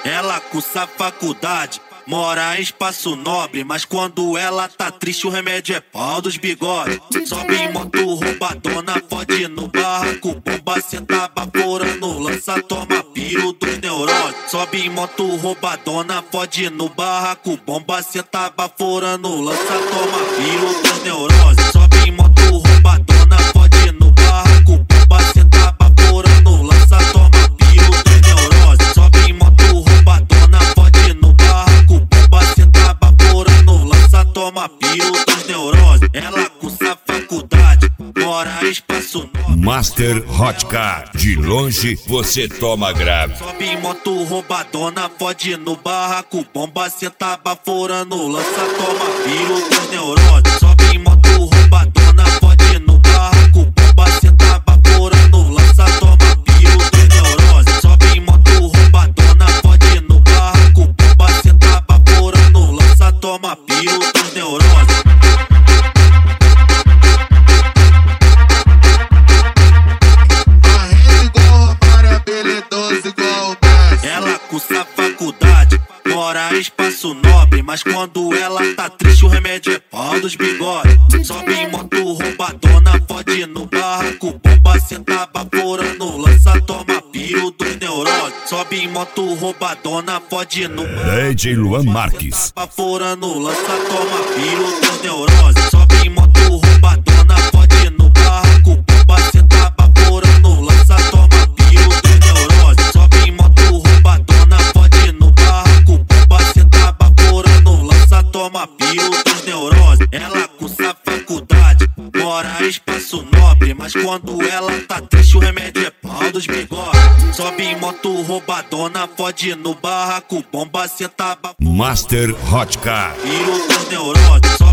Ela cursa faculdade, mora em espaço nobre, mas quando ela tá triste o remédio é pau dos bigodes. Sobe em moto roubadona, fode no barraco, bomba senta baforando, lança, toma piro dos neurônios. Sobe em moto roubadona, fode no barraco, bomba senta baforando, lança, toma piro dos neurônios. Sobe em moto roubadona, fode no barraco, bomba senta baforando, lança, toma piro dos neurônios. Sobe em moto roubadona, fode no barraco, bomba senta baforando, lança, toma piro dos neurônios. Ela cursa faculdade, mora em espaço nobre. Master Hot Car, de longe você toma grave. Sobe em moto roubadona, fode no barraco, bomba senta baforando, lança, toma piro dos neurônios. Sobe em moto roubadona, fode no barraco, bomba senta baforando, lança, toma piro dos neurônios. Sobe em moto roubadona, fode no barraco, bomba senta baforando, lança, toma piro dos neurônios. Ela cursa faculdade, mora em espaço nobre, mas quando ela tá triste o remédio é pau dos bigodes. Sobe em moto roubadona, fode no barraco, bomba senta baforando, lança, toma piro dos neurônios. Sobe em moto roubadona, fode no DJ Luan Marques, baforando, lança, toma piro dos neurônios. Sobe em moto roubadona, fode no barraco, bomba senta baforando, lança, toma piro dos neurônios. Sobe em moto roubadona, fode no barraco, bomba senta baforando, lança, toma piro dos neurônios. Ela cursa faculdade, mora em espaço nobre, mas quando ela tá triste o remédio é pau dos bigodes. Sobe em moto roubadona, fode no barraco, bomba senta Master Hot Car. piro dos neurônios.